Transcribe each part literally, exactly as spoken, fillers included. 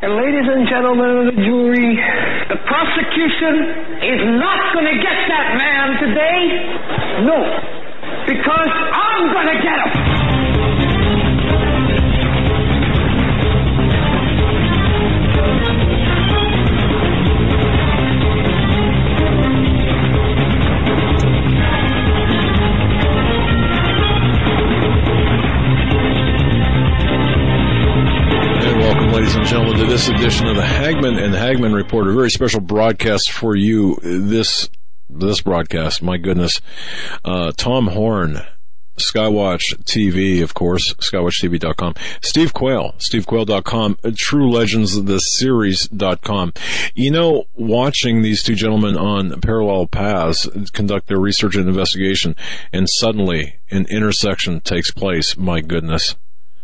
And ladies and gentlemen of the jury, the prosecution is not going to get that man today. No, because I'm going to get him. Ladies and gentlemen, to this edition of the Hagman and Hagman Report, a very special broadcast for you. This this broadcast, my goodness, uh, Tom Horn, Skywatch T V, of course, skywatch t v dot com. Steve Quayle, steve quayle dot com. True Legends of the Series dot com. You know, watching these two gentlemen on parallel paths conduct their research and investigation, and suddenly an intersection takes place. My goodness.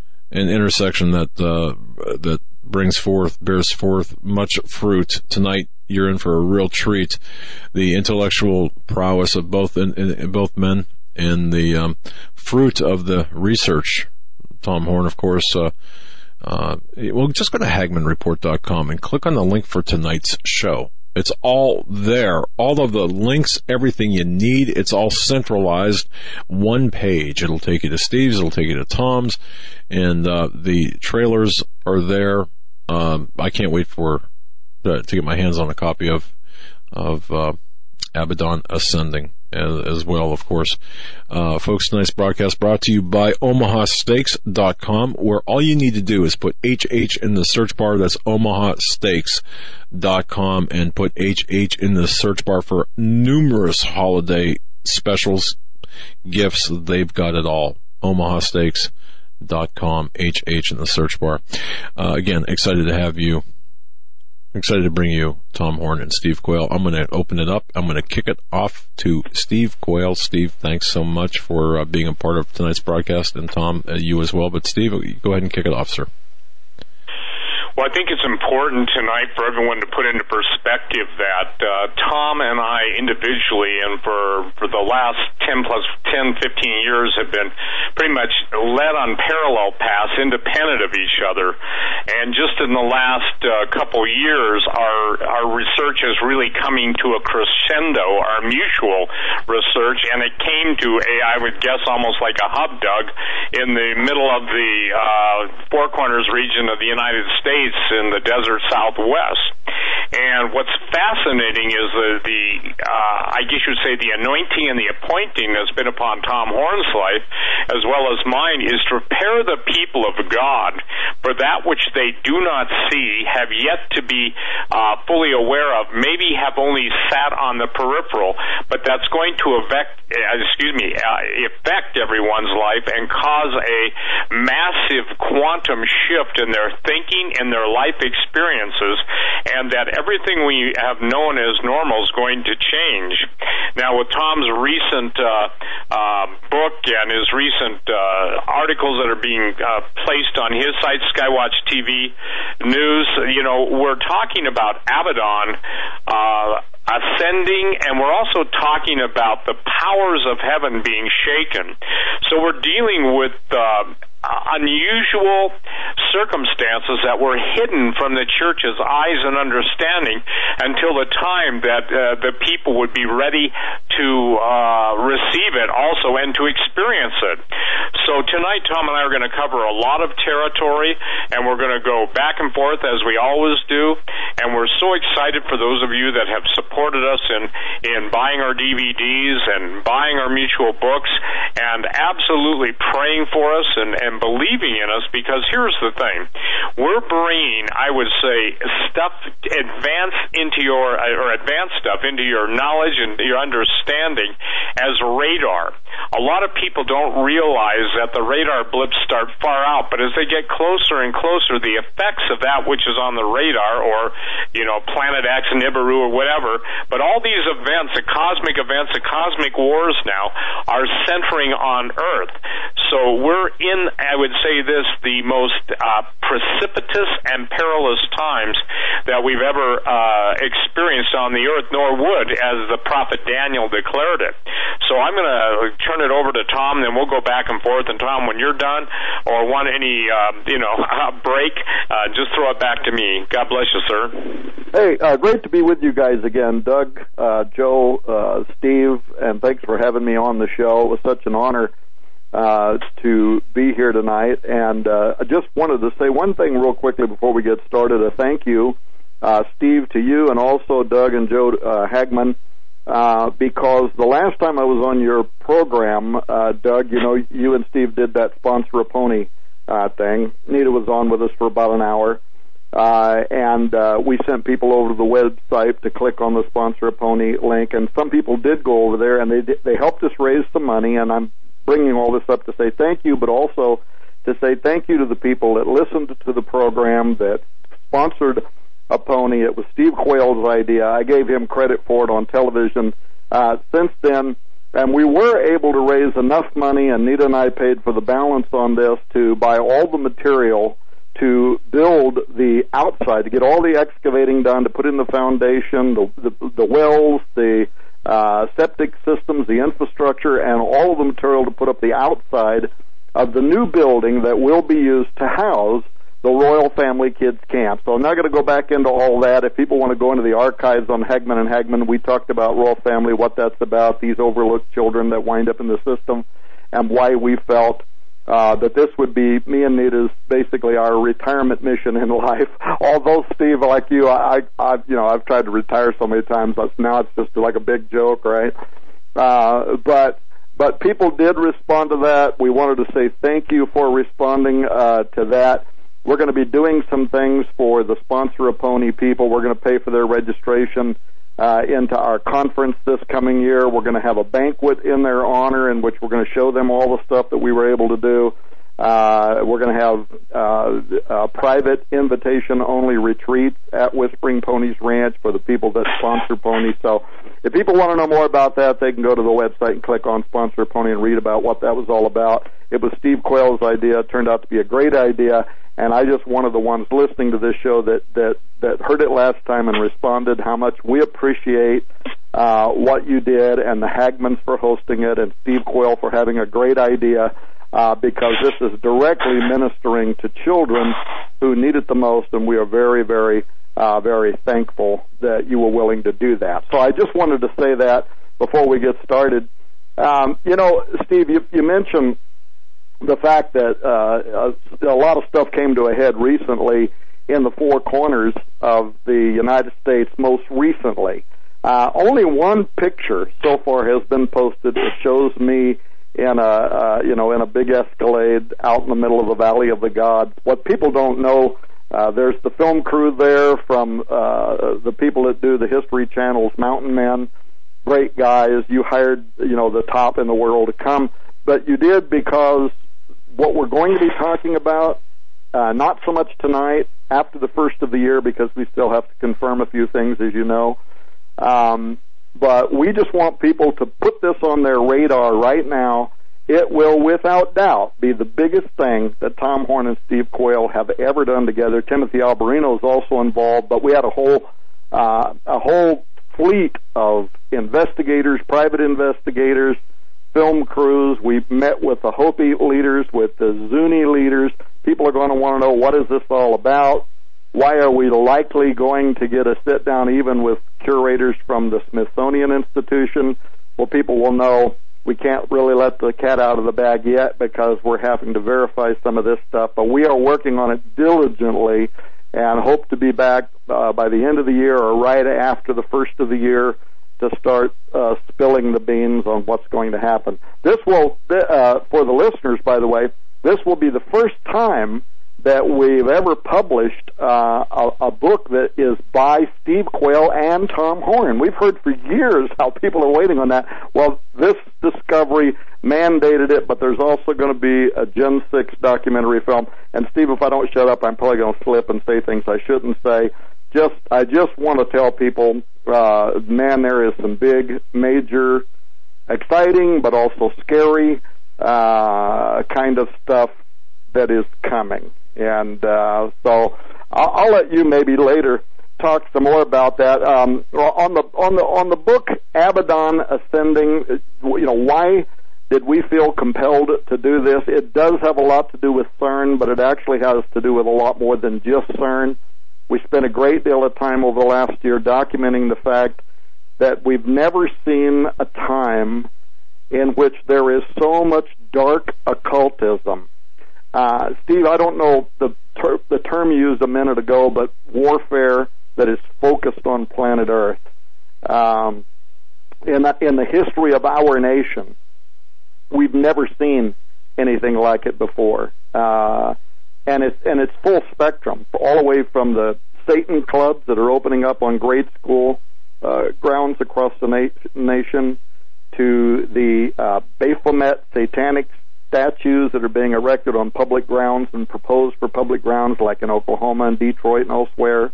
An intersection that uh, that brings forth, bears forth much fruit. Tonight, you're in for a real treat. The intellectual prowess of both in, in, both men and the um, fruit of the research. Tom Horn, of course. Uh, uh, well, just go to hagman report dot com and click on the link for tonight's show. It's all there. All of the links, everything you need, it's all centralized. One page. It'll take you to Steve's, it'll take you to Tom's, and uh, the trailers are there. Um, I can't wait for uh, to get my hands on a copy of of uh, Abaddon Ascending as, as well, of course. Uh, folks, tonight's broadcast brought to you by omaha steaks dot com, where all you need to do is put H H in the search bar. That's omaha steaks dot com, and put H H in the search bar for numerous holiday specials, gifts. They've got it all. omaha steaks dot com, H H in the search bar. Uh, again, excited to have you. Excited to bring you Tom Horn and Steve Quayle. I'm going to open it up. I'm going to kick it off to Steve Quayle. Steve, thanks so much for uh, being a part of tonight's broadcast, and Tom, uh, you as well. But Steve, go ahead and kick it off, sir. Well, I think it's important tonight for everyone to put into perspective that uh, Tom and I individually and for, for the last ten plus ten, fifteen years have been pretty much led on parallel paths, independent of each other. And just in the last uh, couple years, our, our research is really coming to a crescendo, our mutual research, and it came to a, I would guess, almost like a hub dug in the middle of the uh, Four Corners region of the United States, in the desert Southwest. And what's fascinating is the, the uh, I guess you'd say the anointing and the appointing that's been upon Tom Horn's life, as well as mine, is to prepare the people of God for that which they do not see, have yet to be uh, fully aware of, maybe have only sat on the peripheral, but that's going to affect, uh, excuse me, uh, affect everyone's life and cause a massive quantum shift in their thinking and their life experiences, and that everything we have known as normal is going to change. Now, with Tom's recent uh, uh, book and his recent uh, articles that are being uh, placed on his site, Skywatch T V News, you know, we're talking about Abaddon uh, ascending, and we're also talking about the powers of heaven being shaken. So we're dealing with uh, unusual circumstances that were hidden from the church's eyes and understanding until the time that uh, the people would be ready to uh, receive it also and to experience it. So tonight, Tom and I are going to cover a lot of territory, and we're going to go back and forth as we always do, and we're so excited for those of you that have supported us in, in buying our D V Ds and buying our mutual books and absolutely praying for us and, and believing in us, because here's the thing. We're bringing, I would say, stuff advanced into your, or advanced stuff into your knowledge and your understanding as radar. A lot of people don't realize that the radar blips start far out, but as they get closer and closer, the effects of that which is on the radar, or, you know, Planet X, Nibiru, or whatever, but all these events, the cosmic events, the cosmic wars now, are centering on Earth. So we're in, I would say this, the most uh, precipitous and perilous times that we've ever uh, experienced on the earth, nor would, as the prophet Daniel declared it. So I'm going to turn it over to Tom, then we'll go back and forth. And Tom, when you're done or want any, uh, you know, break, uh, just throw it back to me. God bless you, sir. Hey, uh, great to be with you guys again, Doug, uh, Joe, uh, Steve, and thanks for having me on the show. It was such an honor uh, to be here tonight. And uh, I just wanted to say one thing real quickly before we get started. A thank you, uh, Steve, to you, and also Doug and Joe uh, Hagman, uh, because the last time I was on your program, uh, Doug, you know, you and Steve did that Sponsor a Pony uh, thing. Nita was on with us for about an hour. Uh, and uh, we sent people over to the website to click on the Sponsor a Pony link, and some people did go over there, and they they helped us raise some money, and I'm bringing all this up to say thank you, but also to say thank you to the people that listened to the program, that sponsored a pony. It was Steve Quayle's idea. I gave him credit for it on television. Uh, since then, and we were able to raise enough money, and Nita and I paid for the balance on this, to buy all the material to build the outside, to get all the excavating done, to put in the foundation, the the, the wells, the uh, septic systems, the infrastructure, and all of the material to put up the outside of the new building that will be used to house the Royal Family Kids Camp. So I'm not going to go back into all that. If people want to go into the archives on Hagman and Hagman, we talked about Royal Family, what that's about, these overlooked children that wind up in the system, and why we felt Uh, that this would be me and Nita's basically our retirement mission in life. Although, Steve, like you, I, I, you know, I've tried to retire so many times. Now it's just like a big joke, right? Uh, but but people did respond to that. We wanted to say thank you for responding uh, to that. We're going to be doing some things for the Sponsor a Pony people. We're going to pay for their registration Uh, into our conference this coming year. We're going to have a banquet in their honor in which we're going to show them all the stuff that we were able to do. Uh, we're going to have uh, uh, private invitation-only retreats at Whispering Ponies Ranch for the people that sponsor ponies. So if people want to know more about that, they can go to the website and click on Sponsor a Pony and read about what that was all about. It was Steve Quayle's idea. It turned out to be a great idea, and I just one of the ones listening to this show that, that, that heard it last time and responded how much we appreciate uh, what you did, and the Hagmans for hosting it, and Steve Quayle for having a great idea, uh, because this is directly ministering to children who need it the most, and we are very, very, uh, very thankful that you were willing to do that. So I just wanted to say that before we get started. Um, you know, Steve, you, you mentioned the fact that uh, a, a lot of stuff came to a head recently in the four corners of the United States most recently. Uh, only one picture so far has been posted that shows me in a, uh, you know, in a big Escalade out in the middle of the Valley of the Gods. What people don't know, uh, there's the film crew there from uh, the people that do the History Channel's Mountain Men. Great guys. You hired, you know, the top in the world to come. But you did because what we're going to be talking about, uh, not so much tonight, after the first of the year, because we still have to confirm a few things, as you know. Um, but we just want people to put this on their radar right now. It will, without doubt, be the biggest thing that Tom Horn and Steve Quayle have ever done together. Timothy Alberino is also involved, but we had a whole uh, a whole fleet of investigators, private investigators, film crews. We've met with the Hopi leaders, with the Zuni leaders. People are going to want to know, what is this all about? Why are we likely going to get a sit-down even with curators from the Smithsonian Institution? Well, people will know we can't really let the cat out of the bag yet because we're having to verify some of this stuff. But we are working on it diligently and hope to be back uh, by the end of the year or right after the first of the year to start uh, spilling the beans on what's going to happen. This will, uh, for the listeners, by the way, this will be the first time that we've ever published uh, a, a book that is by Steve Quayle and Tom Horn. We've heard for years how people are waiting on that. Well, this discovery mandated it, but there's also going to be a Gen six documentary film. And, Steve, if I don't shut up, I'm probably going to slip and say things I shouldn't say. Just, I just want to tell people, uh, man, there is some big, major, exciting, but also scary uh, kind of stuff that is coming. And uh, so I'll, I'll let you maybe later talk some more about that. Um, on the on the on the book Abaddon Ascending, you know, why did we feel compelled to do this? It does have a lot to do with CERN, but it actually has to do with a lot more than just CERN. We spent a great deal of time over the last year documenting the fact that we've never seen a time in which there is so much dark occultism. Uh, Steve, I don't know the ter- the term you used a minute ago, but warfare that is focused on planet Earth. Um, in, the, in the history of our nation, we've never seen anything like it before. Uh, and it's, and it's full spectrum, all the way from the Satan clubs that are opening up on grade school uh, grounds across the na- nation to the uh, Baphomet satanic statues that are being erected on public grounds and proposed for public grounds like in Oklahoma and Detroit and elsewhere.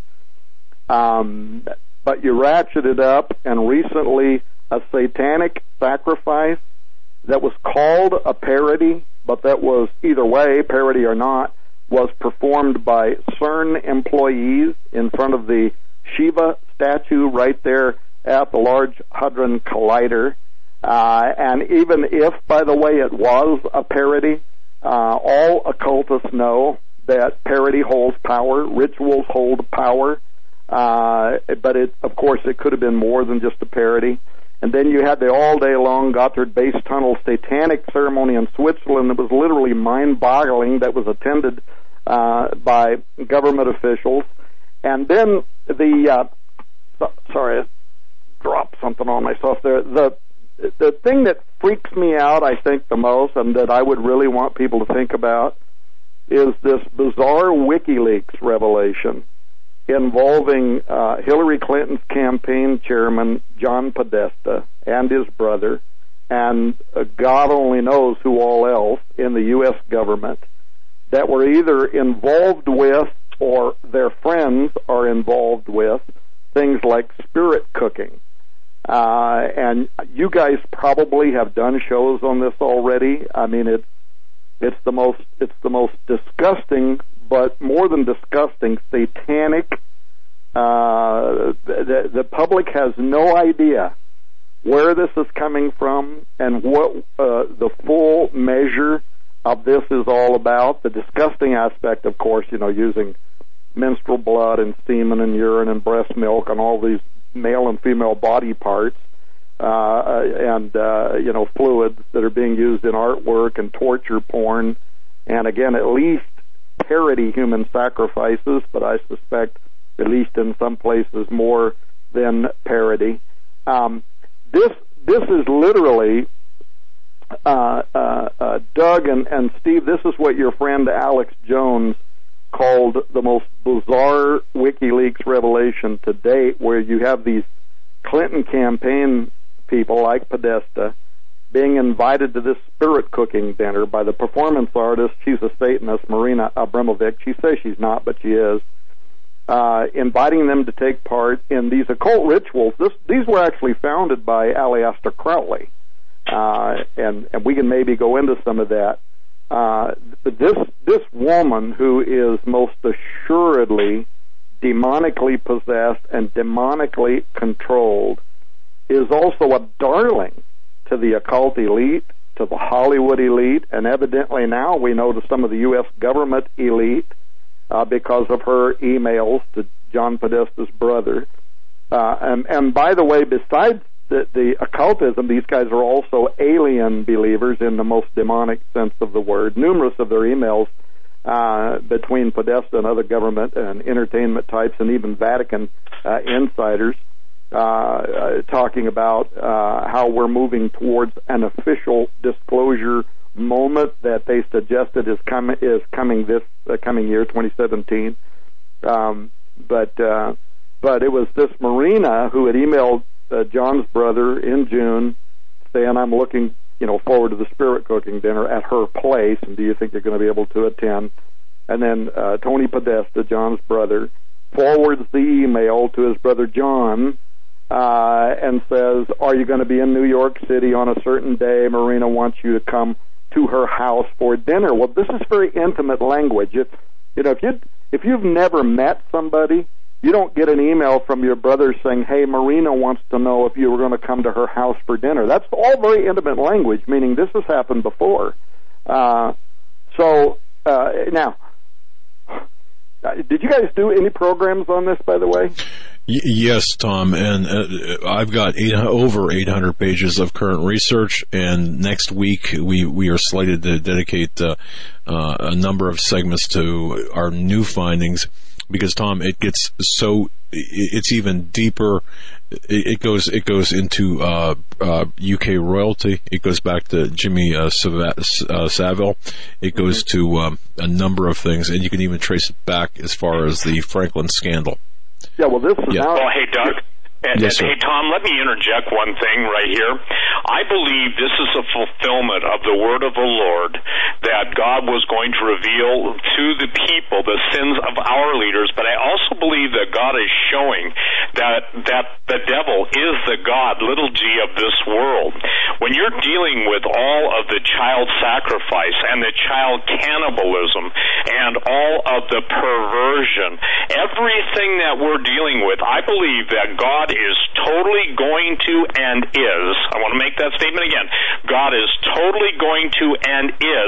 Um, but you ratchet it up, and recently a satanic sacrifice that was called a parody, but that was, either way, parody or not, was performed by CERN employees in front of the Shiva statue right there at the Large Hadron Collider. Uh, and even if, by the way, it was a parody, uh, all occultists know that parody holds power, rituals hold power, uh, but it, of course, it could have been more than just a parody. And then you had the all-day-long Gotthard Base Tunnel satanic ceremony in Switzerland that was literally mind-boggling, that was attended uh, by government officials. And then the, uh, so, sorry, I dropped something on myself there. The The thing that freaks me out, I think, the most, and that I would really want people to think about, is this bizarre WikiLeaks revelation involving uh, Hillary Clinton's campaign chairman, John Podesta, and his brother, and uh, God only knows who all else in the U S government, that were either involved with, or their friends are involved with, things like spirit cooking. Uh, and you guys probably have done shows on this already. I mean, it's it's the most it's the most disgusting, but more than disgusting, satanic. Uh, the, the public has no idea where this is coming from and what uh, the full measure of this is all about. The disgusting aspect, of course, you know, using menstrual blood and semen and urine and breast milk and all these male and female body parts, uh, and, uh, you know, fluids that are being used in artwork and torture porn, and again, at least parody human sacrifices, but I suspect at least in some places more than parody. Um, this, this is literally, uh, uh, uh, Doug and, and Steve, this is what your friend Alex Jones called the most bizarre WikiLeaks revelation to date, where you have these Clinton campaign people like Podesta being invited to this spirit cooking dinner by the performance artist. She's a Satanist, Marina Abramovic. She says she's not, but she is. Uh, inviting them to take part in these occult rituals. This, these were actually founded by Aleister Crowley, uh, and, and we can maybe go into some of that. Uh, this this woman, who is most assuredly demonically possessed and demonically controlled, is also a darling to the occult elite, to the Hollywood elite, and evidently now we know to some of the U S government elite uh, because of her emails to John Podesta's brother. Uh, and, and by the way, besides The, the occultism, these guys are also alien believers in the most demonic sense of the word. Numerous of their emails uh, between Podesta and other government and entertainment types and even Vatican uh, insiders uh, uh, talking about uh, how we're moving towards an official disclosure moment that they suggested is, com- is coming this uh, coming year, twenty seventeen. Um, but uh, but it was this Marina who had emailed Uh, John's brother in June, saying, I'm looking, you know, forward to the spirit cooking dinner at her place, and do you think you're going to be able to attend? And then uh, Tony Podesta, John's brother, forwards the email to his brother John uh, and says, are you going to be in New York City on a certain day? Marina wants you to come to her house for dinner. Well, this is very intimate language. If, you know, if, you if you've never met somebody, you don't get an email from your brother saying, hey, Marina wants to know if you were going to come to her house for dinner. That's all very intimate language, meaning this has happened before. Uh, so, uh, now, did you guys do any programs on this, by the way? Y- yes, Tom, and uh, I've got eight, over eight hundred pages of current research, and next week we, we are slated to dedicate uh, uh, a number of segments to our new findings, because, Tom, it gets so, it's even deeper. It goes it goes into uh, uh, U K royalty. It goes back to Jimmy uh, Sav- uh, Savile. It goes to um, a number of things, and you can even trace it back as far as the Franklin scandal. Yeah, well, this is yeah. now... Well, hey, Doug. And, yes, and, hey, Tom, let me interject one thing right here. I believe this is a fulfillment of the word of the Lord, that God was going to reveal to the people the sins of our leaders, but I also believe that God is showing that that the devil is the God, little g, of this world. When you're dealing with all of the child sacrifice and the child cannibalism and all of the perversion, everything that we're dealing with, I believe that God is totally going to and is, I want to make that statement again, God is totally going to and is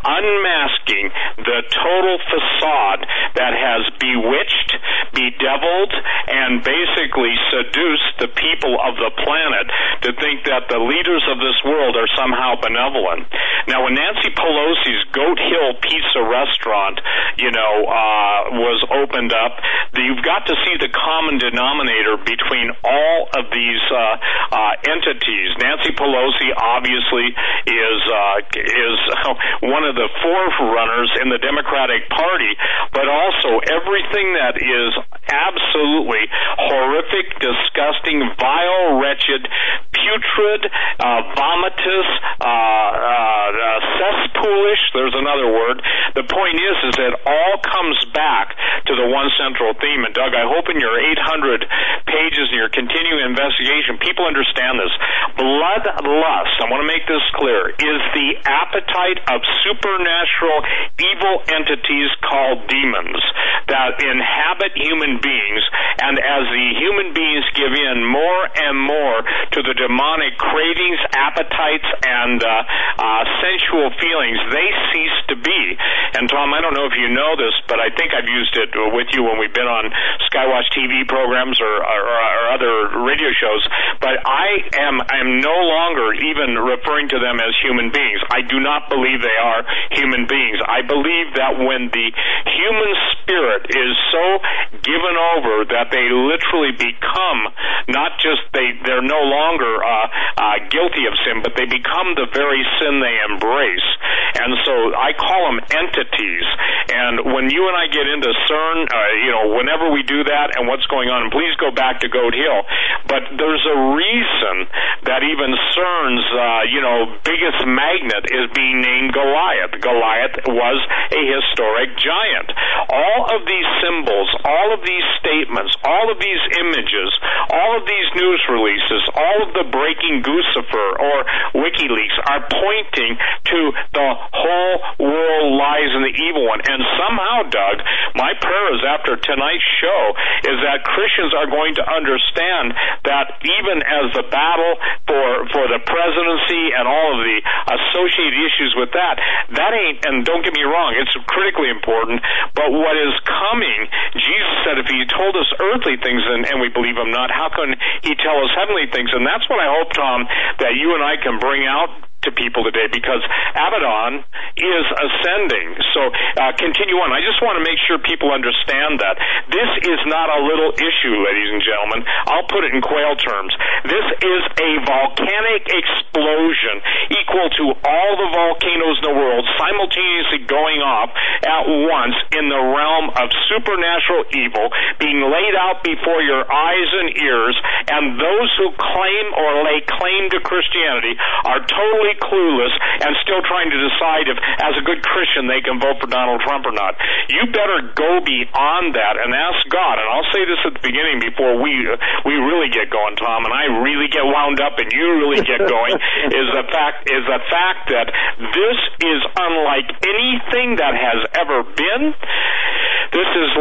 unmasking the total facade that has bewitched, bedeviled, and basically seduced the people of the planet to think that the leaders of this world are somehow benevolent. Now, when Nancy Pelosi's Goat Hill Pizza restaurant, you know, uh, was opened up, you've got to see the common denominator between all of these uh, uh, entities. Nancy Pelosi obviously is uh, is one of the forerunners in the Democratic Party, but also everything that is absolutely horrific, disgusting, vile, wretched, putrid, uh, vomitous, uh, uh, uh, cesspoolish, there's another word. The point is, is that all comes back to the one central theme. And Doug, I hope in your eight hundred pages in your continuing investigation, people understand this. Bloodlust, I want to make this clear, is the appetite of supernatural evil entities called demons that inhabit human beings, and as the human beings give in more and more to the demonic cravings, appetites, and uh, uh, sensual feelings, they cease to be. And Tom, I don't know if you know this, but I think I've used it with you when we've been on Skywatch T V programs or, or, or other radio shows, but I am I am no longer even referring to them as human beings. I do not believe they are human beings. I believe that when the human spirit is so given over that they literally become not just they they're no longer uh, uh, guilty of sin, but they become the very sin they embrace. And so I call them entities. And when you and I get into CERN, uh, you know, whenever we do that and what's going on, and please go back to Goat Hill, but there's a reason that even CERN's, uh, you know, biggest magnet is being named Goliath. Goliath was a historic giant. All of these symbols, all of these statements, all of these images, all of these news releases, all of the breaking Guccifer or WikiLeaks are pointing to the whole world lies in the evil one. And somehow, Doug, my prayer is after tonight's show is that Christians are going to understand that even as the battle for for the presidency and all of the associated issues with that, that ain't, and don't get me wrong, it's critically important, but what is coming, Jesus said if he told us earthly things and, and we believe him not, how can he tell us heavenly things? And that's what I hope, Tom, that you and I can bring out to people today, because Abaddon is ascending. So uh, continue on. I just want to make sure people understand that this is not a little issue, ladies and gentlemen. I'll put it in quail terms. This is a volcanic explosion equal to all the volcanoes in the world simultaneously going off at once in the realm of supernatural evil being laid out before your eyes and ears, and those who claim or lay claim to Christianity are totally clueless and still trying to decide if, as a good Christian, they can vote for Donald Trump or not. You better go beyond that and ask God. And I'll say this at the beginning before we uh, we really get going, Tom, and I really get wound up and you really get going. is the fact is the fact that this is unlike anything that has ever been. This is like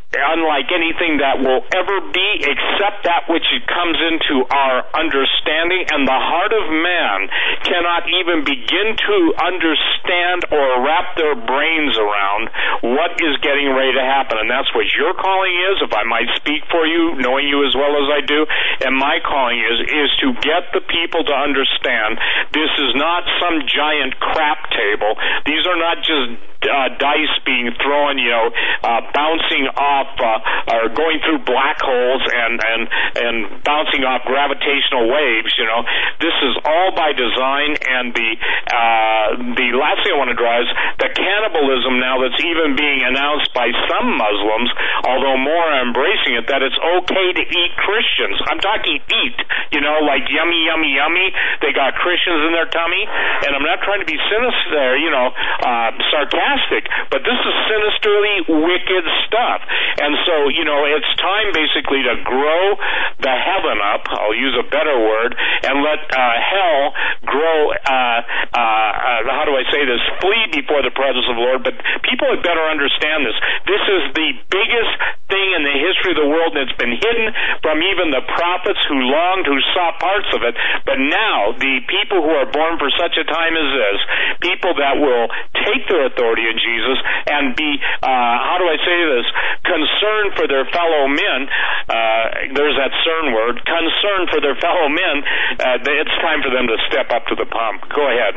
unlike anything that will ever be, except that which comes into our understanding, and the heart of man cannot even begin to understand or wrap their brains around what is getting ready to happen. And that's what your calling is, if I might speak for you, knowing you as well as I do, and my calling is, is to get the people to understand this is not some giant crap table. These are not just Uh, dice being thrown, you know, uh, bouncing off, uh, or going through black holes and, and, and bouncing off gravitational waves, you know. This is all by design, and the, uh, the last thing I want to draw is the cannibalism now that's even being announced by some Muslims, although more are embracing it, that it's okay to eat Christians. I'm talking eat, you know, like yummy, yummy, yummy. They got Christians in their tummy, and I'm not trying to be sinister, you know, uh, sarcastic, but this is sinisterly wicked stuff. And so, you know, it's time basically to grow the heaven up, I'll use a better word, and let uh, hell grow, uh, uh, uh, how do I say this, flee before the presence of the Lord. But people had better understand this. This is the biggest thing in the history of the world, and it's been hidden from even the prophets who longed, who saw parts of it. But now, the people who are born for such a time as this, people that will take their authority in Jesus and be, uh, how do I say this, concerned for their fellow men, uh, there's that CERN word, concerned for their fellow men, uh, it's time for them to step up to the pump. Go ahead.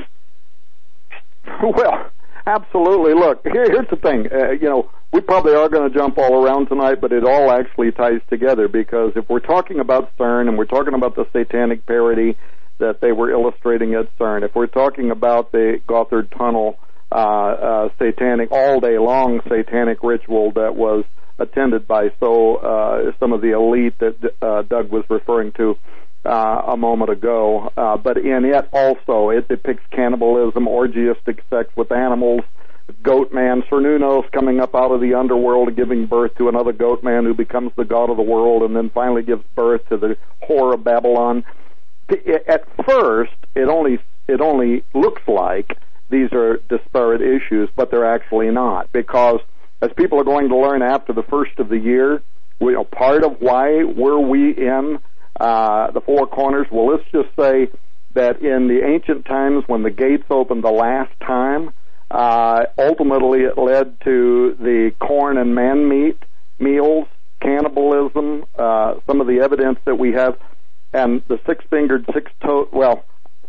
Well, absolutely. Look, here, here's the thing, uh, you know, we probably are going to jump all around tonight, but it all actually ties together, because if we're talking about CERN and we're talking about the satanic parody that they were illustrating at CERN, if we're talking about the Gothard Tunnel uh, uh, satanic, all day long satanic ritual that was attended by so uh, some of the elite that uh, Doug was referring to uh, a moment ago, uh, but in it also it depicts cannibalism, orgiastic sex with animals, goat man, Cernunnos coming up out of the underworld and giving birth to another goat man who becomes the god of the world and then finally gives birth to the whore of Babylon. At first, it only it only looks like these are disparate issues, but they're actually not, because as people are going to learn after the first of the year, we, you know, part of why were we in uh, the Four Corners, well, let's just say that in the ancient times when the gates opened the last time, uh, ultimately it led to the corn and man meat meals, cannibalism, uh, some of the evidence that we have, and the six-fingered, six-toed, well,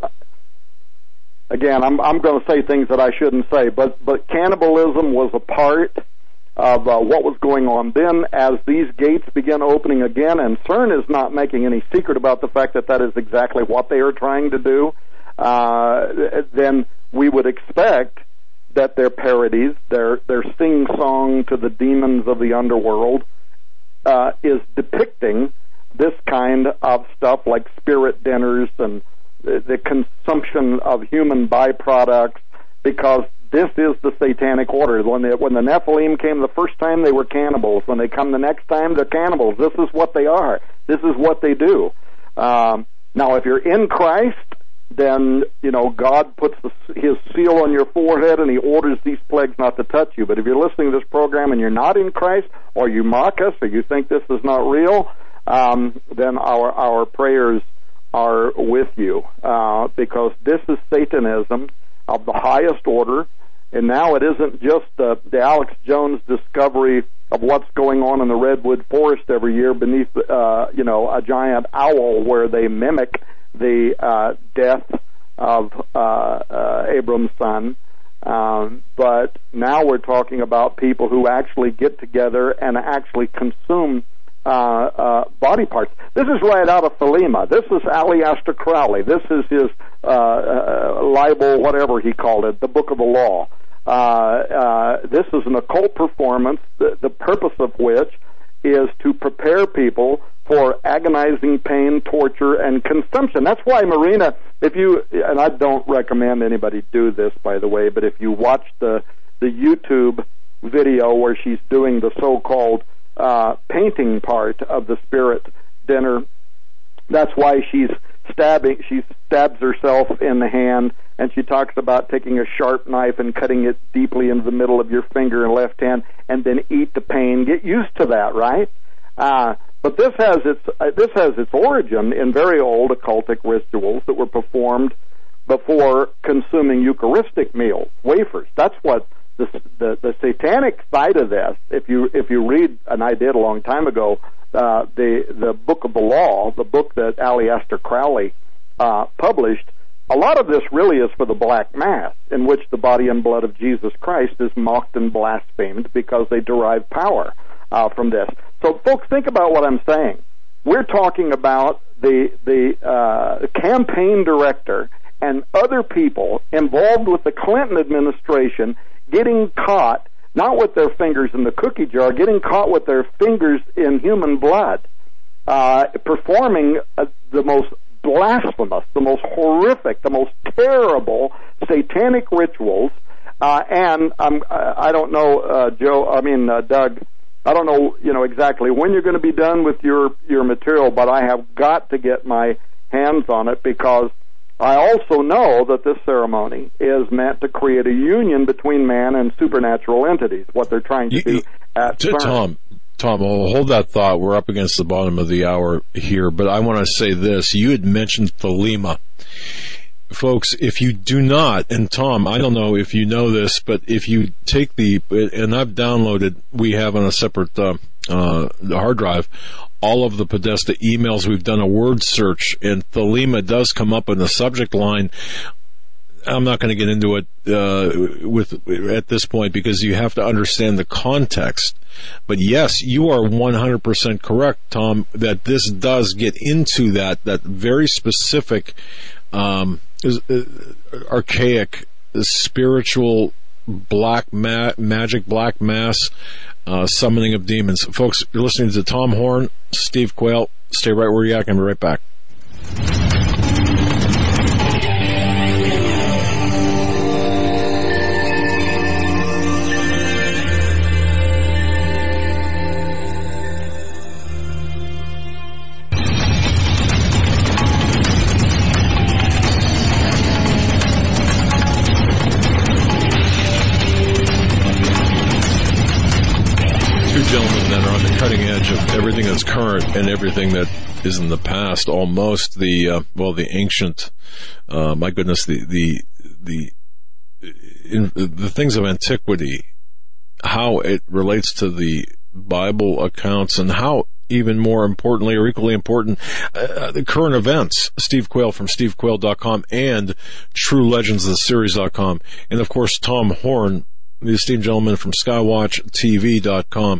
again, I'm, I'm going to say things that I shouldn't say, but, but cannibalism was a part of uh, what was going on then. As these gates began opening again, and CERN is not making any secret about the fact that that is exactly what they are trying to do, uh, then we would expect that their parodies, their, their sing-song to the demons of the underworld, uh, is depicting this kind of stuff like spirit dinners and the, the consumption of human byproducts, because this is the satanic order. When the, when the Nephilim came the first time, they were cannibals. When they come the next time, they're cannibals. This is what they are. This is what they do. Um, now, if you're in Christ, then, you know, God puts the, his seal on your forehead and he orders these plagues not to touch you. But if you're listening to this program and you're not in Christ, or you mock us, or you think this is not real, um, then our our prayers are with you, uh, because this is Satanism of the highest order. And now it isn't just uh, the Alex Jones discovery of what's going on in the Redwood Forest every year beneath, uh, you know, a giant owl, where they mimic the uh, death of uh, uh, Abram's son. Um, but now we're talking about people who actually get together and actually consume uh, uh, body parts. This is right out of Thelema. This is Aleister Crowley. This is his uh, uh, libel, whatever he called it, the Book of the Law. Uh, uh, this is an occult performance, the, the purpose of which is to prepare people for agonizing pain, torture, and consumption. That's why Marina, if you, and I don't recommend anybody do this, by the way, but if you watch the the YouTube video where she's doing the so-called uh, painting part of the spirit dinner, that's why she's stabbing, she stabs herself in the hand, and she talks about taking a sharp knife and cutting it deeply into the middle of your finger and left hand, and then eat the pain. Get used to that, right? Uh, but this has its uh, this has its origin in very old occultic rituals that were performed before consuming Eucharistic meals, wafers. That's what the, the the satanic side of this. If you if you read, and I did a long time ago, uh, the the Book of the Law, the book that Aleister Crowley uh, published. A lot of this really is for the Black Mass, in which the body and blood of Jesus Christ is mocked and blasphemed because they derive power uh, from this. So, folks, think about what I'm saying. We're talking about the the uh, campaign director and other people involved with the Clinton administration getting caught, not with their fingers in the cookie jar, getting caught with their fingers in human blood, uh, performing uh, the most blasphemous, the most horrific, the most terrible satanic rituals. Uh, and um, I don't know, uh, Joe, I mean, uh, Doug, I don't know, you know, exactly when you're going to be done with your, your material, but I have got to get my hands on it, because I also know that this ceremony is meant to create a union between man and supernatural entities, what they're trying to you, do at to, Tom, Tom, I'll hold that thought. We're up against the bottom of the hour here, but I want to say this. You had mentioned Thelema. Folks, if you do not, and Tom, I don't know if you know this, but if you take the, and I've downloaded, we have on a separate uh, uh, hard drive, all of the Podesta emails. We've done a word search, and Thelema does come up in the subject line. I'm not going to get into it uh, with at this point, because you have to understand the context. But yes, you are one hundred percent correct, Tom, that this does get into that that very specific, um, uh, archaic, spiritual black ma- magic, black mass uh, summoning of demons. Folks, you're listening to Tom Horn, Steve Quayle. Stay right where you're at. I'll be right back. Gentlemen that are on the cutting edge of everything that's current and everything that is in the past. Almost the uh, well, the ancient. Uh, my goodness, the the the in, the things of antiquity, how it relates to the Bible accounts, and how, even more importantly or equally important, uh, the current events. Steve Quayle from steve quayle dot com and True Legends of the Series dot com, and of course Tom Horn, the esteemed gentleman from skywatch T V dot com,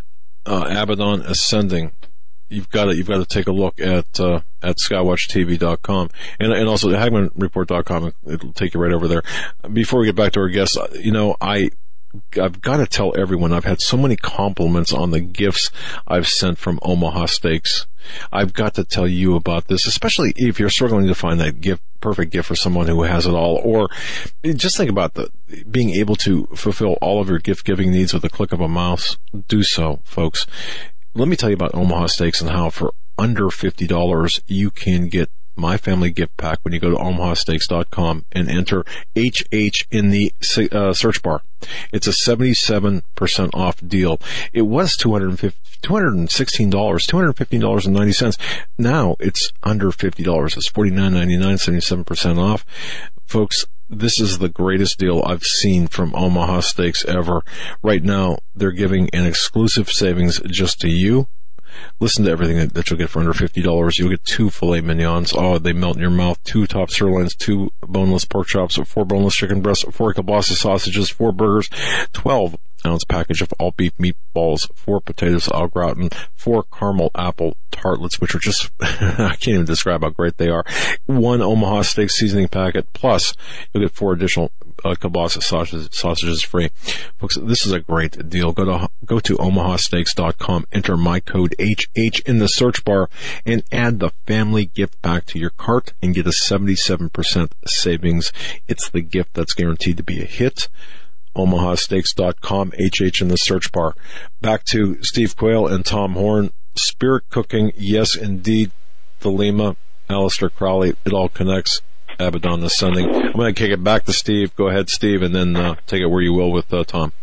uh, Abaddon Ascending. You've got to, you've got to take a look at, uh, at skywatch T V dot com, and, and also hagman report dot com. It'll take you right over there. Before we get back to our guests, you know, I, I've got to tell everyone, I've had so many compliments on the gifts I've sent from Omaha Steaks. I've got to tell you about this, especially if you're struggling to find that gift, perfect gift for someone who has it all, or just think about the being able to fulfill all of your gift-giving needs with a click of a mouse. Do so, folks. Let me tell you about Omaha Steaks and how for under fifty dollars you can get My Family Gift Pack when you go to omaha steaks dot com and enter H H in the uh, search bar. It's a seventy-seven percent off deal. It was two hundred sixteen dollars, two hundred fifteen dollars and ninety cents. Now it's under fifty dollars. It's forty-nine ninety-nine, seventy-seven percent off. Folks, this is the greatest deal I've seen from Omaha Steaks ever. Right now, they're giving an exclusive savings just to you. Listen to everything that, that you'll get for under fifty dollars. You'll get two filet mignons. Oh, they melt in your mouth. Two top sirloins, two boneless pork chops, four boneless chicken breasts, four kielbasa sausages, four burgers, twelve ounce package of all beef meatballs, four potatoes au gratin, four caramel apple tartlets, which are just, I can't even describe how great they are. One Omaha Steak seasoning packet, plus you'll get four additional uh, kielbasa sausages, sausages free. Folks, this is a great deal. Go to, go to omaha steaks dot com, enter my code H H in the search bar, and add the family gift pack to your cart and get a seventy-seven percent savings. It's the gift that's guaranteed to be a hit. omaha steaks dot com, H H in the search bar. Back to Steve Quayle and Tom Horn. Spirit cooking, yes indeed, Thelema. Aleister Crowley. It all connects. Abaddon Ascending. I'm going to kick it back to Steve. Go ahead, Steve, and then uh, take it where you will with uh, Tom.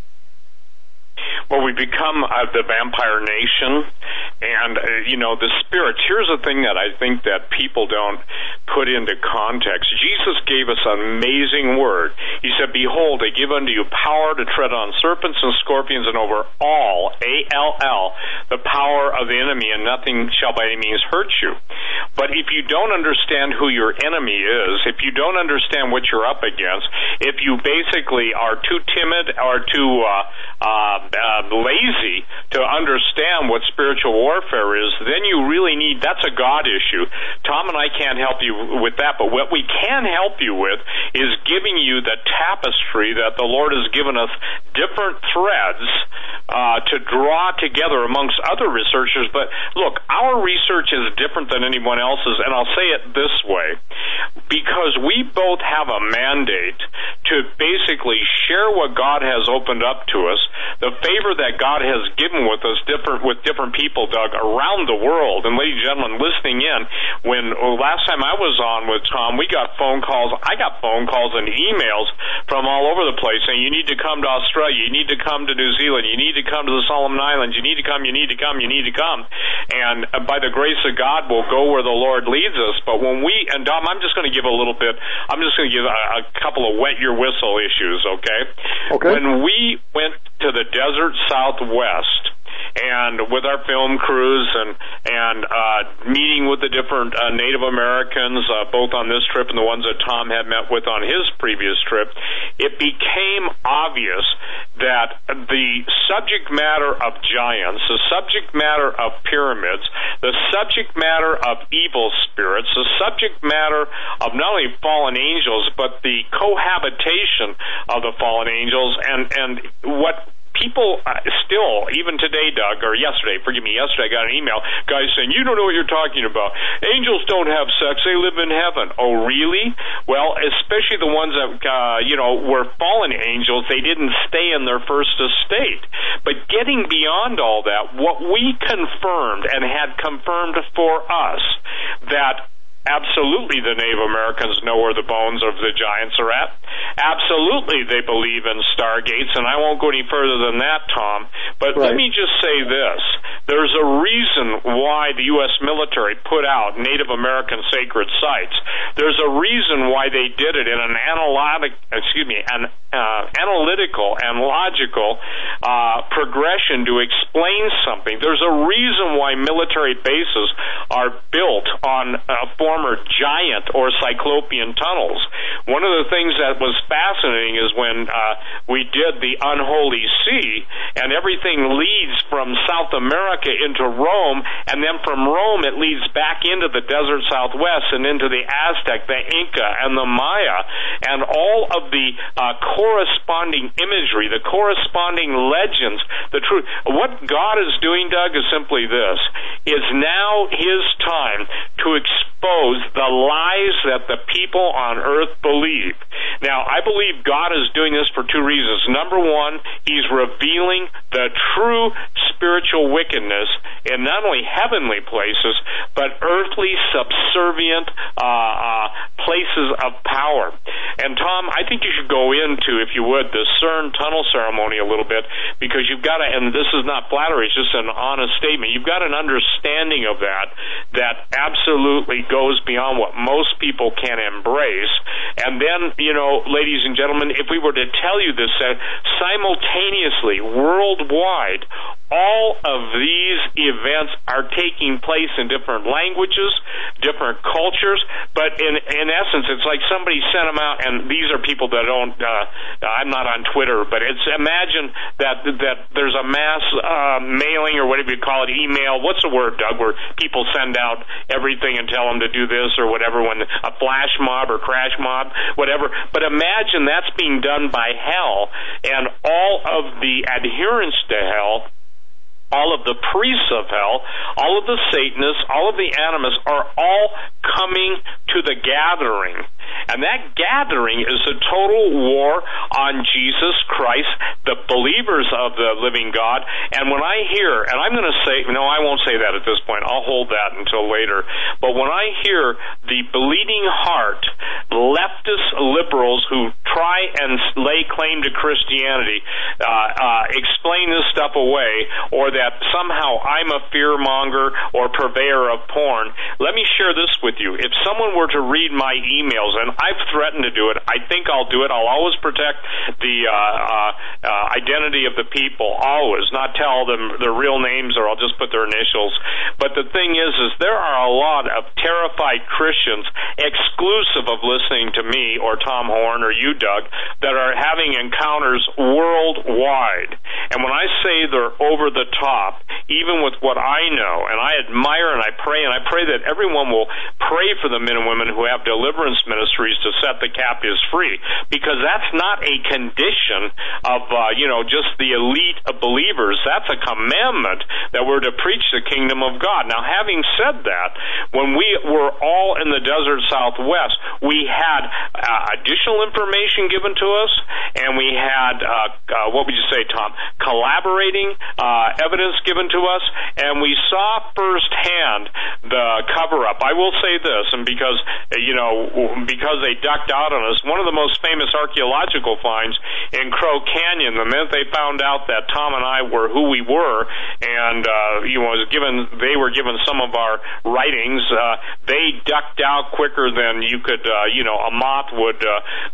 Well, we become uh, the vampire nation, and, uh, you know, the spirits. Here's the thing that I think that people don't put into context. Jesus gave us an amazing word. He said, behold, I give unto you power to tread on serpents and scorpions and over all, A L L, the power of the enemy, and nothing shall by any means hurt you. But if you don't understand who your enemy is, if you don't understand what you're up against, if you basically are too timid or too uh, uh, uh, lazy to understand what spiritual warfare is, then you really need, that's a God issue. Tom and I can't help you with that, but what we can help you with is giving you the tapestry that the Lord has given us, different threads uh, to draw together amongst other researchers. But look, our research is different than anyone else's, and I'll say it this way, because we both have a mandate to basically share what God has opened up to us, the favor that God has given with us, different with different people, Doug, around the world. And ladies and gentlemen, listening in, when oh, last time I was on with Tom, we got phone calls. I got phone calls and emails from all over the place saying, you need to come to Australia, you need to come to New Zealand, you need to come to the Solomon Islands, you need to come, you need to come, you need to come. And uh, by the grace of God, we'll go where the Lord leads us. But when we, and Dom, I'm just going to give a little bit, I'm just going to give a, a couple of wet your whistle issues, okay? Okay. When we went to the desert Southwest, and with our film crews and and uh, meeting with the different uh, Native Americans, uh, both on this trip and the ones that Tom had met with on his previous trip, it became obvious that the subject matter of giants, the subject matter of pyramids, the subject matter of evil spirits, the subject matter of not only fallen angels, but the cohabitation of the fallen angels, and, and what people uh, still, even today, Doug, or yesterday, forgive me, yesterday I got an email, guys saying, you don't know what you're talking about. Angels don't have sex, they live in heaven. Oh, really? Well, especially the ones that, uh, you know, were fallen angels, they didn't stay in their first estate. But getting beyond all that, what we confirmed and had confirmed for us, that absolutely the Native Americans know where the bones of the giants are at. Absolutely they believe in stargates, and I won't go any further than that, Tom. But right. Let me just say this. There's a reason why the U S military put out Native American sacred sites. There's a reason why they did it in an analytic, excuse me, an uh, analytical and logical uh, progression to explain something. There's a reason why military bases are built on uh, former giant or cyclopean tunnels. One of the things that was fascinating is when uh, we did the Unholy See, and everything leads from South America into Rome, and then from Rome it leads back into the desert Southwest and into the Aztec, the Inca, and the Maya, and all of the uh, corresponding imagery, the corresponding legends, the truth. What God is doing, Doug, is simply this. Is now His time to expose the lies that the people on earth believe. Now, I believe God is doing this for two reasons. Number one, He's revealing the true spiritual wickedness in not only heavenly places, but earthly subservient uh, uh, places of power. And Tom, I think you should go into, if you would, the CERN tunnel ceremony a little bit, because you've got to, and this is not flattery, it's just an honest statement, you've got an understanding of that that absolutely goes beyond what most people can embrace. And then, you know, ladies and gentlemen, if we were to tell you this, uh, simultaneously, worldwide, all of these events are taking place in different languaes, different cultures, but in in essence, it's like somebody sent them out, and these are people that don't, uh, I'm not on Twitter, but it's, imagine that that there's a mass uh, mailing, or whatever you call it, email, what's the word, Doug, where people send out everything and tell them to do this or whatever, when a flash mob or crash mob, whatever. But imagine that's being done by hell, and all of the adherents to hell, all of the priests of hell, all of the Satanists, all of the animists are all coming to the gathering. And that gathering is a total war on Jesus Christ, the believers of the living God. And when I hear, and I'm going to say, no, I won't say that at this point. I'll hold that until later. But when I hear the bleeding heart leftist liberals who try and lay claim to Christianity uh, uh, explain this stuff away, or that somehow I'm a fearmonger or purveyor of porn, let me share this with you. If someone were to read my emails, and I've threatened to do it, I think I'll do it. I'll always protect the uh, uh, uh, identity of the people, always, not tell them their real names, or I'll just put their initials. But the thing is, is there are a lot of terrified Christians, exclusive of listening to me or Tom Horn or you, Doug, that are having encounters worldwide. And when I say they're over the top, even with what I know, and I admire and I pray, and I pray that everyone will pray for the men and women who have deliverance ministries to set the captives free, because that's not a condition of, uh, you know, just the elite of believers. That's a commandment that we're to preach the kingdom of God. Now, having said that, when we were all in the desert Southwest, we had uh, additional information given to us, and we had, uh, uh, what would you say, Tom, collaborating uh, evidence given to us, and we saw firsthand the cover-up. I will say this, and because, you know, because they ducked out on us, one of the most famous archaeological finds in Crow Canyon, the minute they found out that Tom and I were who we were, and, uh, you know, was given, they were given some of our writings, uh, they ducked out quicker than you could, uh, you know, a moth would, uh, uh,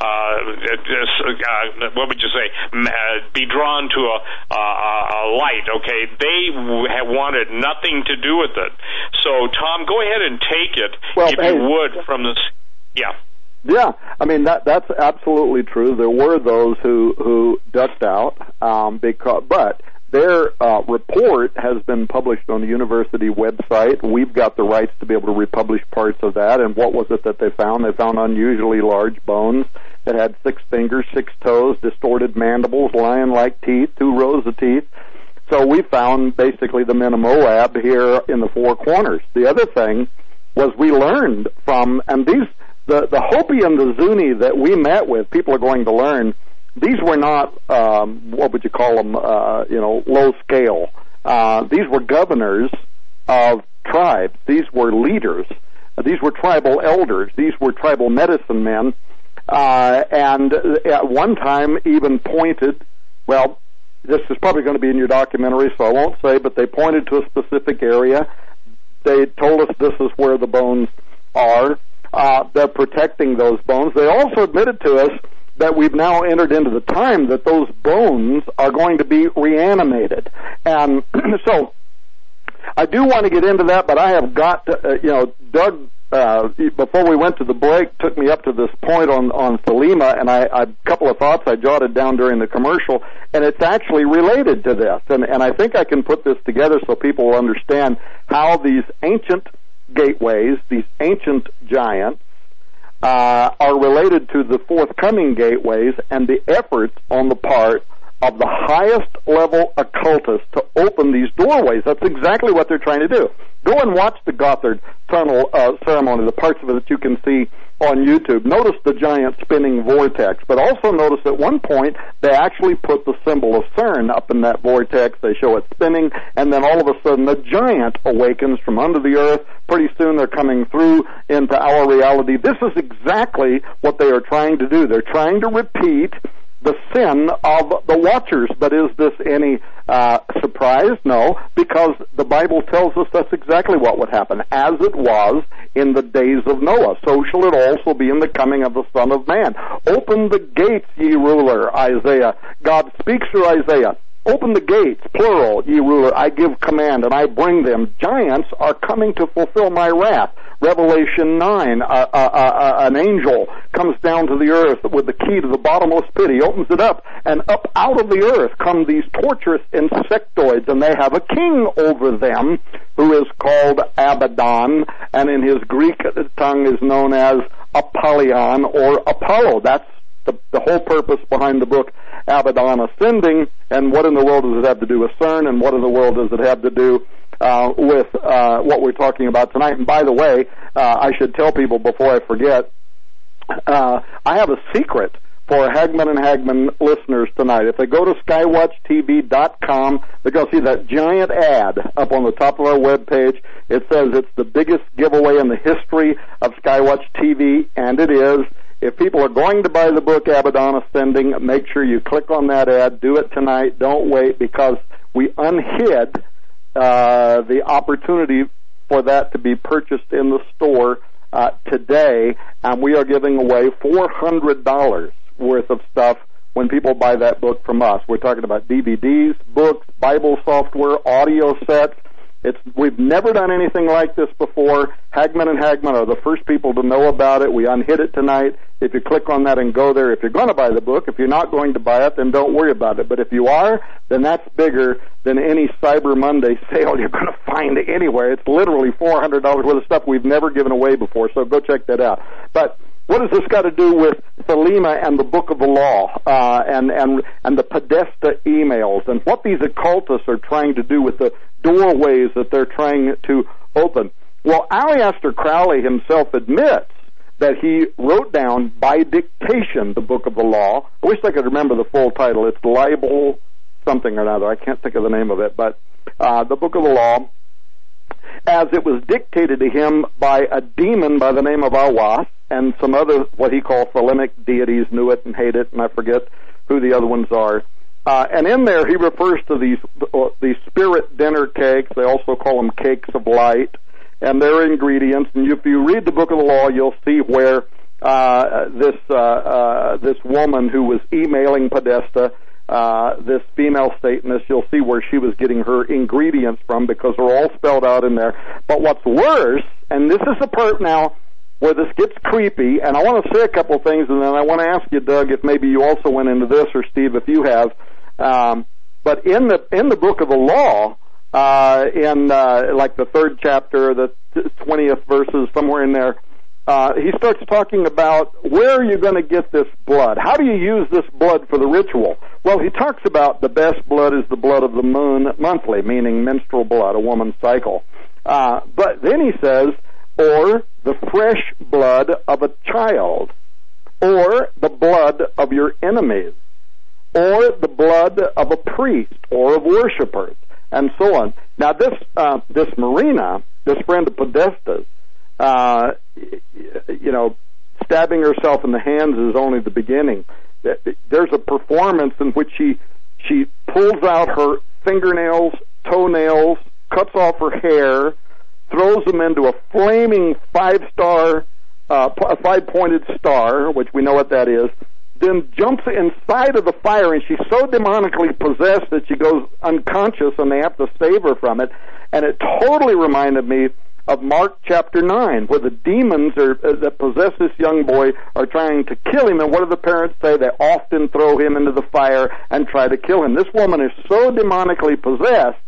uh, what would you say, be drawn to a, a, a light, okay? They have wanted nothing to do with it. So, Tom, go ahead and take it, well, if hey, you would, from this, yeah. Yeah, I mean, that that's absolutely true. There were those who, who ducked out, um, because, but their uh, report has been published on the university website. We've got the rights to be able to republish parts of that. And what was it that they found? They found unusually large bones that had six fingers, six toes, distorted mandibles, lion-like teeth, two rows of teeth. So we found basically the men of Moab here in the Four Corners. The other thing was we learned from, and these, the, the Hopi and the Zuni that we met with, people are going to learn, these were not, um, what would you call them, uh, you know, low scale. Uh, these were governors of tribes. These were leaders. These were tribal elders. These were tribal medicine men. Uh, and at one time even pointed, well, this is probably going to be in your documentary, so I won't say, but they pointed to a specific area. They told us this is where the bones are. Uh, they're protecting those bones. They also admitted to us that we've now entered into the time that those bones are going to be reanimated. And so I do want to get into that, but I have got to, uh, you know, Doug, uh, before we went to the break, took me up to this point on, on Thelema, and I, I, a couple of thoughts I jotted down during the commercial, and it's actually related to this. And, and I think I can put this together so people will understand how these ancient gateways, these ancient giants, Uh, are related to the forthcoming gateways and the efforts on the part of the highest level occultists to open these doorways. That's exactly what they're trying to do. Go and watch the Gothard Tunnel uh, ceremony, the parts of it that you can see on YouTube. Notice the giant spinning vortex, but also notice at one point they actually put the symbol of CERN up in that vortex. They show it spinning, and then all of a sudden the giant awakens from under the earth. Pretty soon they're coming through into our reality. This is exactly what they are trying to do. They're trying to repeat the sin of the watchers. But is this any uh, surprise? No, because the Bible tells us that's exactly what would happen. As it was in the days of Noah, so shall it also be in the coming of the Son of Man. Open the gates, ye ruler, Isaiah. God speaks through Isaiah. Open the gates, plural, ye ruler, I give command, and I bring them. Giants are coming to fulfill my wrath. Revelation nine, uh, uh, uh, an angel comes down to the earth with the key to the bottomless pit. He opens it up, and up out of the earth come these torturous insectoids, and they have a king over them who is called Abaddon, and in his Greek tongue is known as Apollyon or Apollo. That's the, the whole purpose behind the book Abaddon Ascending. And what in the world does it have to do with CERN, and what in the world does it have to do uh, with uh, what we're talking about tonight? And by the way, uh, I should tell people before I forget, uh, I have a secret for Hagmann and Hagmann listeners tonight. If they go to skywatch T V dot com, they're going to see that giant ad up on the top of our webpage. It says it's the biggest giveaway in the history of Skywatch T V, and it is. If people are going to buy the book Abaddon Ascending, make sure you click on that ad. Do it tonight. Don't wait, because we unhid uh, the opportunity for that to be purchased in the store uh, today, and we are giving away four hundred dollars worth of stuff when people buy that book from us. We're talking about D V Ds, books, Bible software, audio sets. It's, we've never done anything like this before. Hagmann and Hagmann are the first people to know about it. We unhid it tonight. If you click on that and go there, if you're going to buy the book, if you're not going to buy it, then don't worry about it. But if you are, then that's bigger than any Cyber Monday sale you're going to find anywhere. It's literally four hundred dollars worth of stuff we've never given away before, so go check that out. But what has this got to do with Thelema and the Book of the Law uh, and, and, and the Podesta emails and what these occultists are trying to do with the doorways that they're trying to open? Well, Aleister Crowley himself admits that he wrote down by dictation the Book of the Law. I wish I could remember the full title. It's Libel something or another. I can't think of the name of it, but uh, the Book of the Law, as it was dictated to him by a demon by the name of Awas, and some other, what he called Thelemic deities, knew it and hate it, and I forget who the other ones are. Uh, and in there, he refers to these uh, these spirit dinner cakes. They also call them cakes of light, and their ingredients. And if you read the Book of the Law, you'll see where uh, this uh, uh, this woman who was emailing Podesta, uh, this female Satanist, you'll see where she was getting her ingredients from, because they're all spelled out in there. But what's worse, and this is the part now where this gets creepy, and I want to say a couple things, and then I want to ask you, Doug, if maybe you also went into this, or Steve, if you have. Um, but in the in the Book of the Law, uh, in uh, like the third chapter, the twentieth verses, somewhere in there, uh, he starts talking about where are you going to get this blood? How do you use this blood for the ritual? Well, he talks about the best blood is the blood of the moon monthly, meaning menstrual blood, a woman's cycle. Uh, but then he says, or the fresh blood of a child, or the blood of your enemies, or the blood of a priest, or of worshipers, and so on. Now, this uh, this Marina, this friend of Podesta's, uh, you know, stabbing herself in the hands is only the beginning. There's a performance in which she she pulls out her fingernails, toenails, cuts off her hair, throws them into a flaming five-star, uh, five-pointed star, which we know what that is, then jumps inside of the fire, and she's so demonically possessed that she goes unconscious, and they have to save her from it. And it totally reminded me of Mark chapter nine, where the demons are, uh, that possess this young boy are trying to kill him, and what do the parents say? They often throw him into the fire and try to kill him. This woman is so demonically possessed,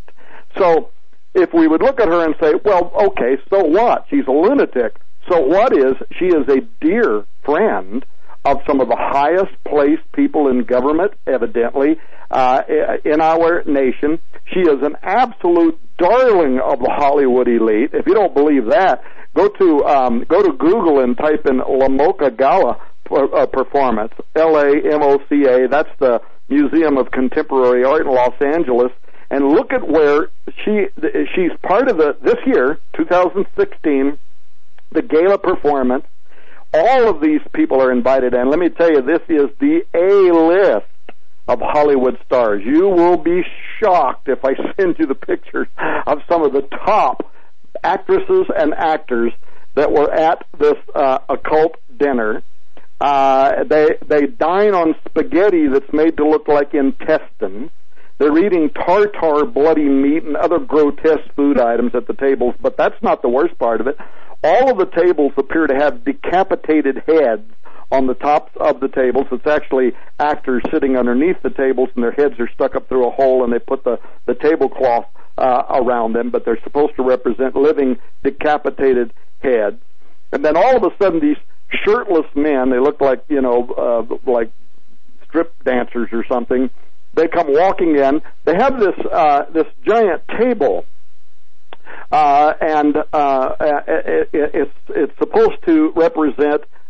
so if we would look at her and say, well, okay, so what? She's a lunatic. So what is? She is a dear friend of some of the highest placed people in government, evidently, uh, in our nation. She is an absolute darling of the Hollywood elite. If you don't believe that, go to um, go to Google and type in La Mocha Gala uh, performance, L A M O C A. That's the Museum of Contemporary Art in Los Angeles. And look at where she she's part of the this year, two thousand sixteen, the gala performance. All of these people are invited, and let me tell you, this is the A-list of Hollywood stars. You will be shocked if I send you the pictures of some of the top actresses and actors that were at this uh, occult dinner. Uh, they they dine on spaghetti that's made to look like intestines. They're eating tartar, bloody meat, and other grotesque food items at the tables, but that's not the worst part of it. All of the tables appear to have decapitated heads on the tops of the tables. It's actually actors sitting underneath the tables, and their heads are stuck up through a hole, and they put the, the tablecloth uh, around them, but they're supposed to represent living decapitated heads. And then all of a sudden, these shirtless men, they look like, you know, uh, like strip dancers or something, they come walking in. They have this uh, this giant table, uh, and uh, it, it, it's it's supposed to represent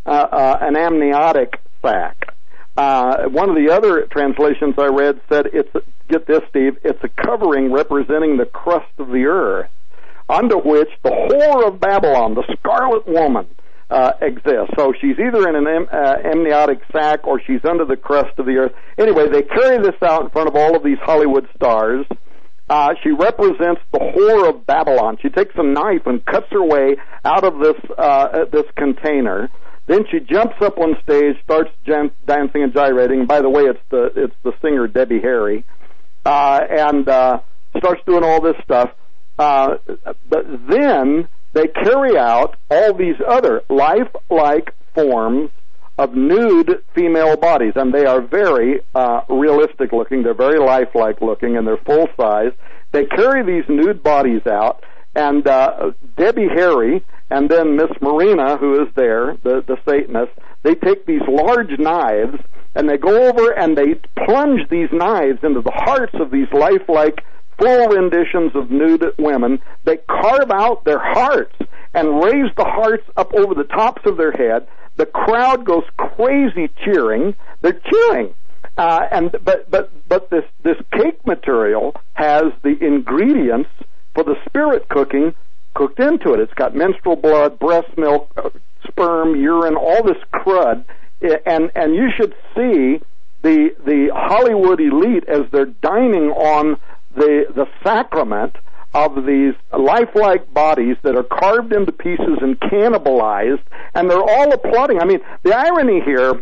uh, uh, an amniotic sac. Uh, one of the other translations I read said, "It's get this, Steve, it's a covering representing the crust of the earth, under which the whore of Babylon, the Scarlet Woman, uh, exists." So she's either in an am, uh, amniotic sac or she's under the crust of the earth. Anyway, they carry this out in front of all of these Hollywood stars. Uh, she represents the whore of Babylon. She takes a knife and cuts her way out of this uh, this container. Then she jumps up on stage, starts jan- dancing and gyrating. By the way, it's the it's the singer Debbie Harry, uh, and uh, starts doing all this stuff. Uh, but then they carry out all these other lifelike forms of nude female bodies, and they are very uh, realistic looking. They're very lifelike looking, and they're full size. They carry these nude bodies out, and uh, Debbie Harry and then Miss Marina, who is there, the, the Satanist, they take these large knives, and they go over and they plunge these knives into the hearts of these lifelike full renditions of nude women. They carve out their hearts and raise the hearts up over the tops of their head. The crowd goes crazy cheering. They're cheering. Uh, and but but but this this cake material has the ingredients for the spirit cooking cooked into it. It's got menstrual blood, breast milk, uh, sperm, urine, all this crud, and and you should see the the Hollywood elite as they're dining on the the sacrament of these lifelike bodies that are carved into pieces and cannibalized, and they're all applauding. I mean, the irony here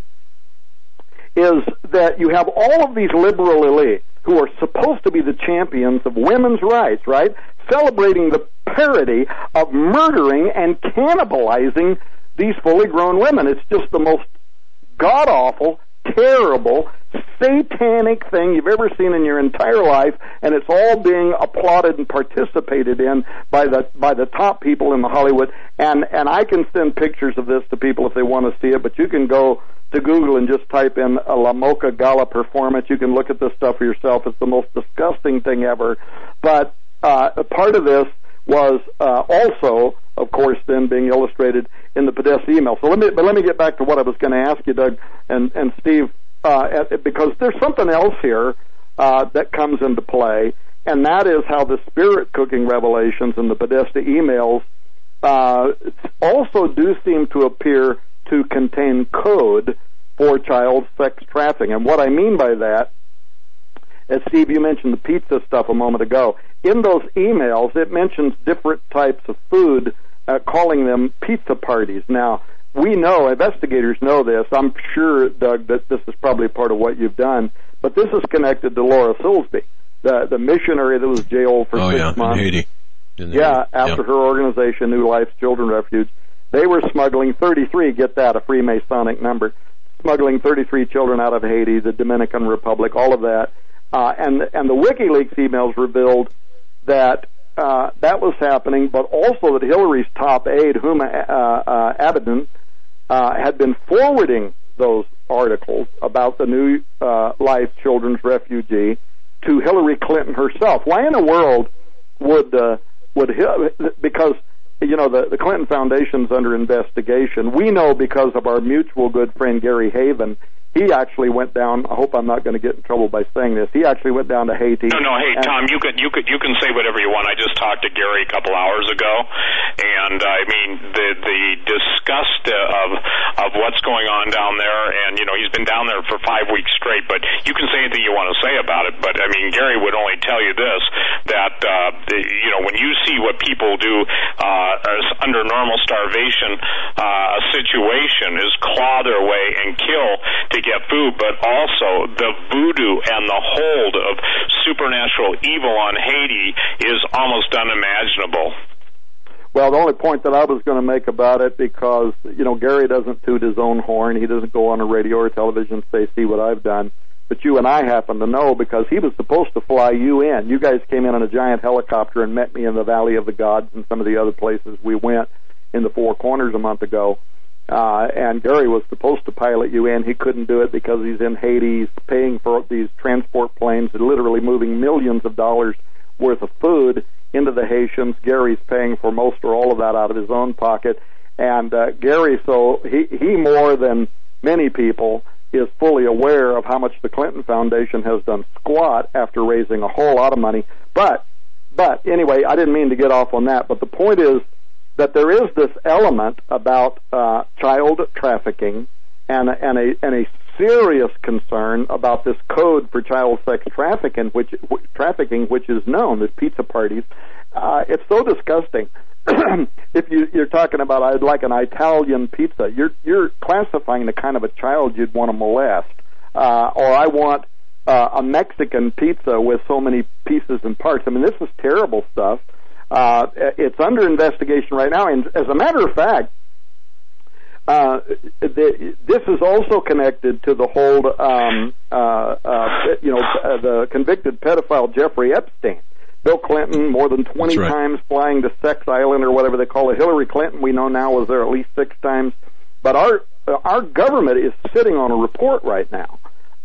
is that you have all of these liberal elites who are supposed to be the champions of women's rights, right, celebrating the parody of murdering and cannibalizing these fully grown women. It's just the most god-awful, terrible, satanic thing you've ever seen in your entire life, and it's all being applauded and participated in by the by the top people in the Hollywood. And and I can send pictures of this to people if they want to see it, but you can go to Google and just type in a La Mocha Gala performance. You can look at this stuff for yourself. It's the most disgusting thing ever. But uh, a part of this was uh, also, of course, then being illustrated in the Podesta email. So let me, but let me get back to what I was going to ask you, Doug and, and Steve, uh, at, because there's something else here uh, that comes into play, and that is how the spirit cooking revelations in the Podesta emails uh, also do seem to appear to contain code for child sex trafficking. And what I mean by that, as Steve, you mentioned the pizza stuff a moment ago, in those emails it mentions different types of food, uh, calling them pizza parties. Now, we know, investigators know this, I'm sure, Doug, that this is probably part of what you've done, but this is connected to Laura Silsby, the, the missionary that was jailed for oh, six yeah, months. In Haiti. In yeah, Haiti. after yeah. her organization, New Life Children Refuge, they were smuggling thirty-three, get that, a Freemasonic number, smuggling thirty-three children out of Haiti, the Dominican Republic, all of that. Uh, and, and the WikiLeaks emails revealed that uh, that was happening, but also that Hillary's top aide, Huma uh, uh, Abedin, uh, had been forwarding those articles about the New uh, Life Children's Refugee to Hillary Clinton herself. Why in the world would, uh, would because you know, the, the Clinton Foundation's under investigation. We know because of our mutual good friend Gary Haven. He actually went down. I hope I'm not going to get in trouble by saying this. He actually went down to Haiti. No, no. Hey, Tom, you could you could you can say whatever you want. I just talked to Gary a couple hours ago, and uh, I mean the the disgust of of what's going on down there. And you know, he's been down there for five weeks straight. But you can say anything you want to say about it. But I mean, Gary would only tell you this: that uh, the, you know, when you see what people do uh, under normal starvation, uh, a situation is claw their way and kill to get food, but also the voodoo and the hold of supernatural evil on Haiti is almost unimaginable. Well, the only point that I was going to make about it, because, you know, Gary doesn't toot his own horn. He doesn't go on a radio or television and say, see what I've done. But you and I happen to know because he was supposed to fly you in. You guys came in on a giant helicopter and met me in the Valley of the Gods and some of the other places we went in the Four Corners a month ago. Uh, and Gary was supposed to pilot you in. He couldn't do it because he's in Haiti. He's paying for these transport planes and literally moving millions of dollars worth of food into the Haitians. Gary's paying for most or all of that out of his own pocket. And uh, Gary, so he, he more than many people is fully aware of how much the Clinton Foundation has done squat after raising a whole lot of money. But, but anyway, I didn't mean to get off on that. But the point is that there is this element about uh, child trafficking and and a and a serious concern about this code for child sex trafficking, which trafficking, which is known as pizza parties. Uh, it's so disgusting. If you, you're talking about, I'd like an Italian pizza, you're you're classifying the kind of a child you'd want to molest. Uh, or I want uh, a Mexican pizza with so many pieces and parts. I mean, this is terrible stuff. Uh, it's under investigation right now, and as a matter of fact, uh, the, this is also connected to the whole, um, uh, uh, you know, uh, the convicted pedophile Jeffrey Epstein. Bill Clinton, more than twenty right. times flying to Sex Island or whatever they call it. Hillary Clinton, we know now, was there at least six times. But our our government is sitting on a report right now.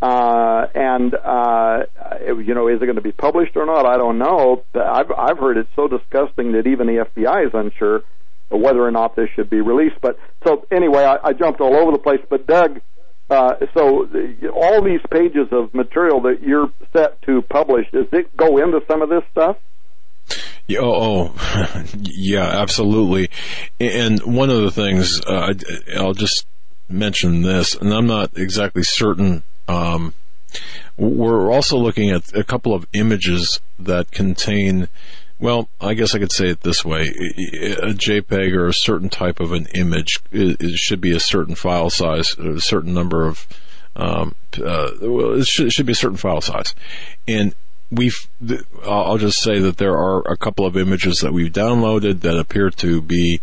Uh, and, uh, you know, is it going to be published or not? I don't know. I've, I've heard it's so disgusting that even the F B I is unsure whether or not this should be released. But so anyway, I, I jumped all over the place. But Doug, uh, so the, all these pages of material that you're set to publish, does it go into some of this stuff? Yeah, oh, oh, yeah, absolutely. And one of the things, uh, I'll just mention this, and I'm not exactly certain. Um, we're also looking at a couple of images that contain, well, I guess I could say it this way. A JPEG or a certain type of an image, it, it should be a certain file size, a certain number of, um, uh, well, it should, it should be a certain file size. And we've, I'll just say that there are a couple of images that we've downloaded that appear to be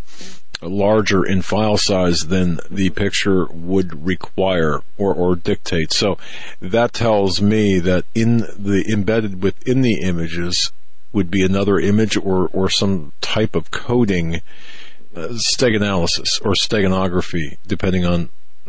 larger in file size than the picture would require or, or dictate. So that tells me that in the embedded within the images would be another image or, or some type of coding, uh, steganalysis or steganography, depending on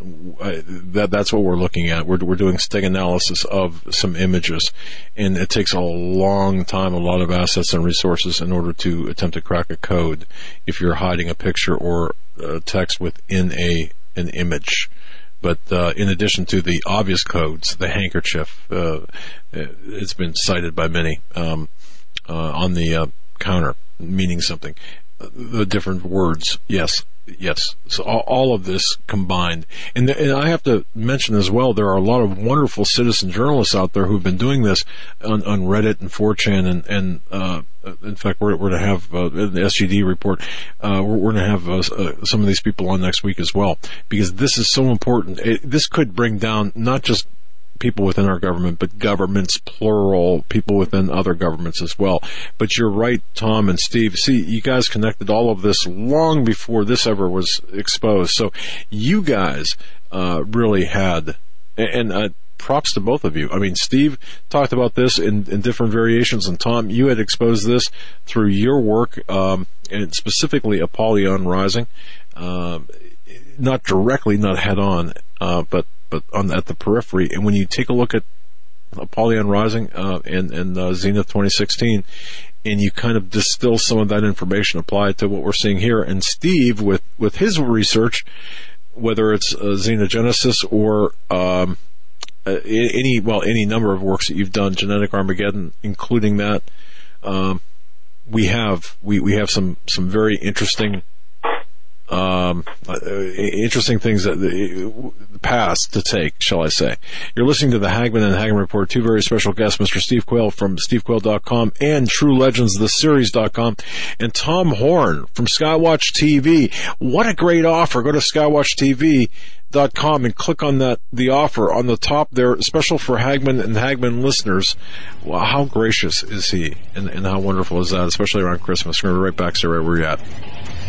uh, that. That's what we're looking at. We're, we're doing steganalysis of some images, and it takes a long time, a lot of assets and resources in order to attempt to crack a code if you're hiding a picture or uh, text within a an image. But uh, in addition to the obvious codes, the handkerchief, uh, it's been cited by many um, uh, on the uh, counter, meaning something. The different words, yes, yes. So all, all of this combined. And, the, and I have to mention as well, there are a lot of wonderful citizen journalists out there who've been doing this on, on Reddit and four chan. And, and uh, in fact, we're, we're going to have uh, the S G D report. Uh, we're, we're going to have uh, uh, some of these people on next week as well, because this is so important. It, this could bring down not just people within our government, but governments, plural, people within other governments as well. But you're right, Tom and Steve. See, you guys connected all of this long before this ever was exposed. So you guys uh, really had, and uh, props to both of you. I mean, Steve talked about this in, in different variations, and Tom, you had exposed this through your work, um, and specifically Apollyon Rising. Uh, not directly, not head on, uh, but but on at the periphery. And when you take a look at Apollyon Rising uh, and, and uh, Zenith twenty sixteen, and you kind of distill some of that information, apply it to what we're seeing here, and Steve, with, with his research, whether it's uh, Xenogenesis or um, uh, any, well, any number of works that you've done, Genetic Armageddon, including that, um, we have we, we have some, some very interesting Um, uh, interesting things that the, the past to take, shall I say. You're listening to the Hagman and Hagman Report, two very special guests, Mister Steve Quayle from steve quayle dot com and true legends the series dot com, and Tom Horn from Skywatch T V. What a great offer. Go to skywatch T V dot com and click on that, the offer on the top there, special for Hagman and Hagman listeners. Wow, how gracious is he, and, and how wonderful is that, especially around Christmas. We're going to be right back, sir, right where you're at.